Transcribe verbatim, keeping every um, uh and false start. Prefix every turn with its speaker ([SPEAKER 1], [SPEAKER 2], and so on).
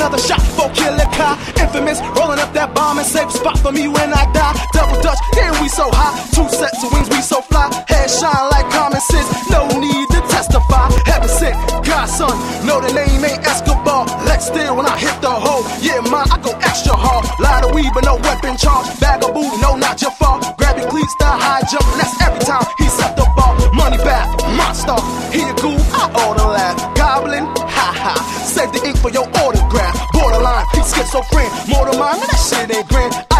[SPEAKER 1] another shot for Killer Kai. Infamous, rolling up that bomb and safe spot for me when I die. Double Dutch, damn we so high. Two sets of wings, we so fly. Head shine like common sense, no need to testify. Heaven sent, Godson, know the name ain't Escobar. Lex Steel when I hit the hole. Yeah, man, I go extra hard. Lie to weed, but no weapon charge. Vagaboo, no, not your fault. Grab your cleats, style high jump, and that's every time he set the ball. Money back, monster. Here, cool, I oughta laugh. Goblin, ha ha. Save the ink for your autograph. Borderline, he schizophrenic. More than mine, man, that shit ain't grand.